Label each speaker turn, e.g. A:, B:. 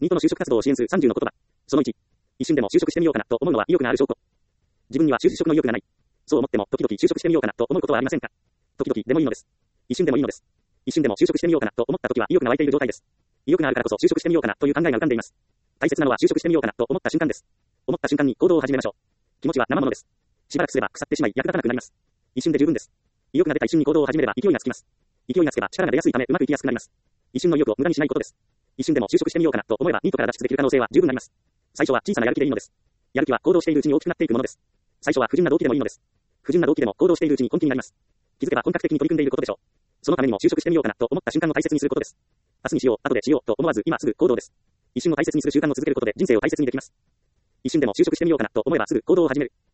A: ニートの就職活動を支援する30の言葉。その1。一瞬でも就職してみようかなと思うのは意欲がある証拠。自分には就職の意欲がない。そう思っても時々就職してみようかなと思うことはありませんか？時々でもいいのです。一瞬でもいいのです。一瞬でも就職してみようかなと思った時は意欲が湧いている状態です。意欲があるからこそ就職してみようかなという考えが浮かんでいます。大切なのは就職してみようかなと思った瞬間です。思った瞬間に行動を始めましょう。気持ちは生ものです。しばらくすれば腐ってしまい役立たなくなります。一瞬で十分です。意欲が出た一瞬に行動を始めれば勢いがつきます。勢いがつけば力が出やすいためうまくいきやすくなります。一瞬の意欲を無駄にしないことです。一瞬でも就職してみようかなと思えばニートから脱出できる可能性は十分あります。最初は小さなやる気でいいのです。やる気は行動しているうちに大きくなっていくものです。最初は不純な動機でもいいのです。不純な動機でも行動しているうちに根気になります。気づけば本格的に取り組んでいることでしょう。そのためにも就職してみようかなと思った瞬間を大切にすることです。明日にしよう、後でしようと思わず今すぐ行動です。一瞬を大切にする習慣を続けることで人生を大切にできます。一瞬でも就職してみようかなと思えばすぐ行動を始める。